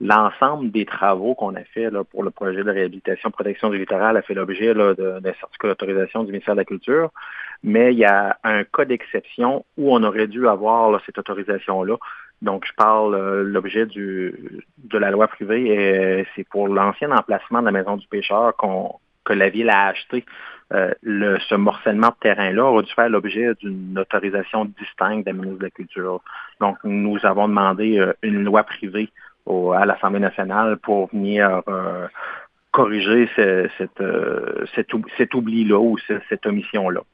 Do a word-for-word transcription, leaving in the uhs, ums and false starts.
l'ensemble des travaux qu'on a fait là, pour le projet de réhabilitation protection du littoral a fait l'objet là, de- d'un certificat d'autorisation du ministère de la Culture, mais il y a un cas d'exception où on aurait dû avoir là, cette autorisation-là. Donc, je parle euh, l'objet du de la loi privée, et c'est pour l'ancien emplacement de la maison du pêcheur qu'on que la ville a acheté. Euh, le, ce morcellement de terrain-là aurait dû faire l'objet d'une autorisation distincte de la ministre de la Culture. Donc, nous avons demandé euh, une loi privée au, à l'Assemblée nationale pour venir euh, corriger ce, cette, euh, cet, cet oubli-là ou ce, cette omission-là.